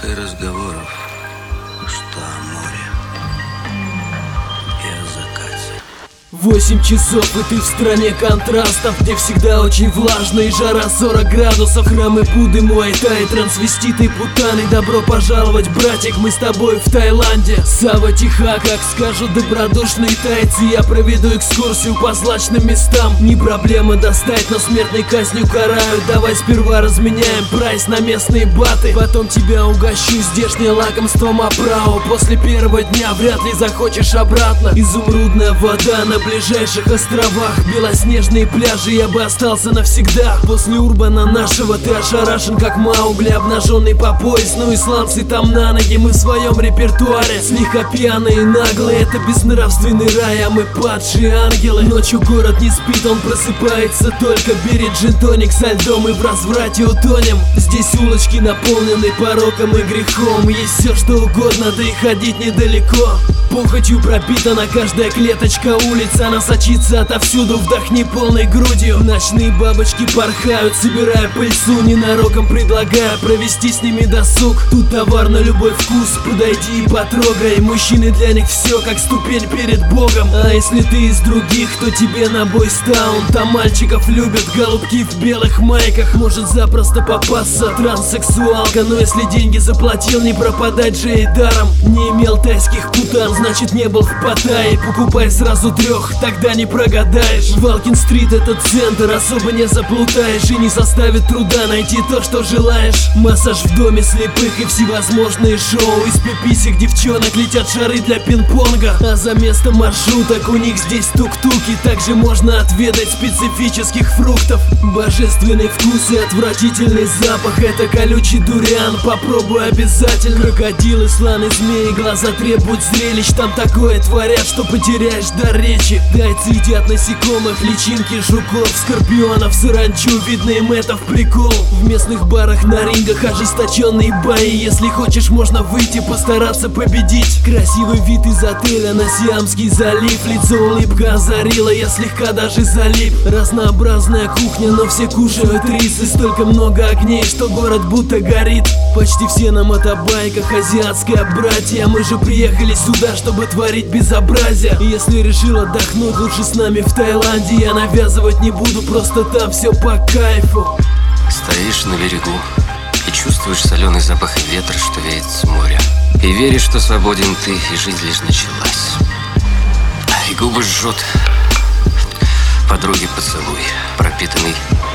и разговоров, что о море и о закате. 8 часов, и ты в стране контрастов, где всегда очень влажно и жара 40 градусов. Храмы Будды, Муай-Тай, трансвеститы, путаны. Добро пожаловать, братик, мы с тобой в Таиланде. Сава тиха, как скажут добродушные тайцы. Я проведу экскурсию по злачным местам. Не проблема достать, но смертной казнью карают. Давай сперва разменяем прайс на местные баты, потом тебя угощу здешнее лакомством Апрао. После первого дня вряд ли захочешь обратно. Изумрудная вода на ближайших островах, белоснежные пляжи, я бы остался навсегда. После Урбана нашего ты ошарашен как Маугли, обнаженный по пояс. Ну исландцы там на ноги, мы в своем репертуаре. Слегка пьяные и наглые, это безнравственный рай, а мы падшие ангелы. Ночью город не спит, он просыпается только. Бери джин-тоник со льдом и в разврате утонем. Здесь улочки наполнены пороком и грехом. Есть все что угодно, да и ходить недалеко. Похотью пропитана каждая клеточка улиц, она сочится отовсюду, вдохни полной грудью. Ночные бабочки порхают, собирая пыльцу, ненароком предлагая провести с ними досуг. Тут товар на любой вкус, подойди и потрогай. Мужчины для них все как ступень перед Богом. А если ты из других, то тебе на Бойстаун. Там мальчиков любят голубки в белых майках. Может запросто попасться транссексуалка, но если деньги заплатил, не пропадать же и даром. Не имел тайских путан, значит не был в Паттайе. Покупай сразу 3, тогда не прогадаешь. Валкин-стрит — это центр, особо не заплутаешь. И не составит труда найти то, что желаешь. Массаж в доме слепых и всевозможные шоу. Из пиписек девчонок летят шары для пинг-понга. А за место маршруток у них здесь тук-туки. Также можно отведать специфических фруктов. Божественный вкус и отвратительный запах — это колючий дуриан, попробуй обязательно. Крокодилы, слоны, змеи, глаза требуют зрелищ. Там такое творят, что потеряешь дар речи. Тайцы едят насекомых, личинки, жуков, скорпионов, саранчу, видно им это в прикол. В местных барах на рингах ожесточенные бои. Если хочешь, можно выйти, постараться победить. Красивый вид из отеля на Сиамский залив. Лицо улыбка озарила, я слегка даже залип. Разнообразная кухня, но все кушают рис. И столько много огней, что город будто горит. Почти все на мотобайках, азиатское братья. Мы же приехали сюда, чтобы творить безобразие. И если решил отдохнуть, лучше с нами в Таиланде. Я навязывать не буду, просто там все по кайфу. Стоишь на берегу и чувствуешь соленый запах ветра, что веет с моря. И веришь, что свободен ты, и жизнь лишь началась. И губы жжет подруги поцелуй, пропитанный